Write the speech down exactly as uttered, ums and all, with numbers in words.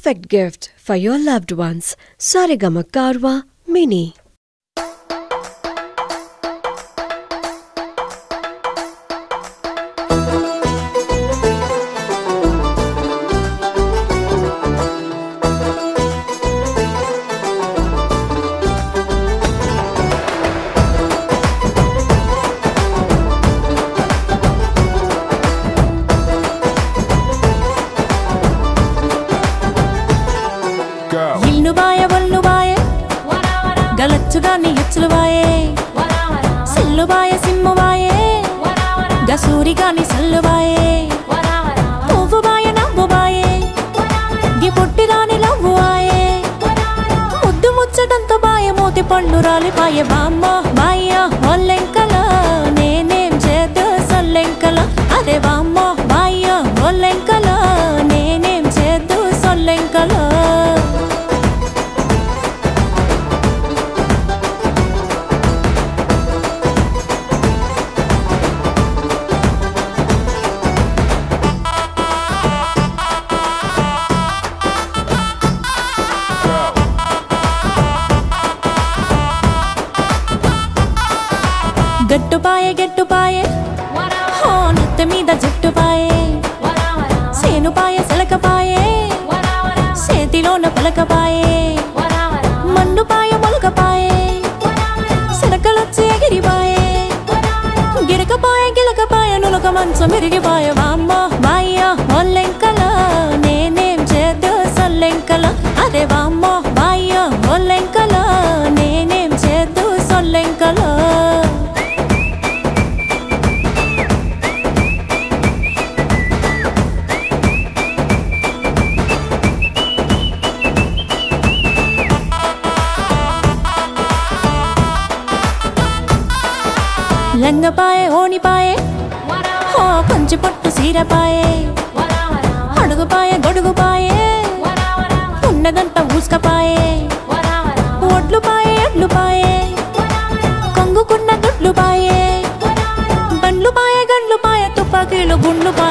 perfect gift for your loved ones. Saregama Karwa Mini. ఇల్లు బాయ వల్లు బాయ గలచ్చుగా నీ ఎచ్చులు బాయే సెల్లు బాయ సిమ్ము బాయే గసూరిగా నీ సల్లు బాయే పువ్వు బాయ నవ్వు బాయే గి పొట్టిగాని లవ్వు బాయే ముద్దు ముచ్చటంతో బాయ మోతి పళ్ళు రాలి బాయ బామ్మ బాయ్య ఒల్లెంకల నేనేం చేద్దు సొల్లెంకల అదే బామ్మ బాయ్య ఒల్లెంకల నేనేం చేద్దు సొల్లెంకల గట్టుపాయే గట్టుపాయే హో నెత్త మీద జట్టుపాయే సేనుపాయే సెలకపాయే సేతిలోన పలకపాయే మండుపాయే మొలకపాయే సెలకలొచ్చి ఎగిరిపాయే గిరకపాయే గిలకపాయే నులక మంచం మెరిగిపాయే వామ్మ బాయ్య ఒల్లెంకల నేనేం చేద్దు సొల్లెంకల అదే వామ్మ బాయ్య ఒల్లెంకల నేనేం చేద్దు సొల్లెంకల లంగపాయే ఓనిపాయే హో పంచి పట్టు సీరపాయే అడుగుపాయే గొడుగుపాయే ఉన్నదంతా ఊసుకపాయే ఒడ్లు పాయే ఎడ్లు పాయే కొంగుకున్న దొడ్లు పాయే బండ్లు పాయే గండ్లు పాయే తుపాకీలు గుండ్లు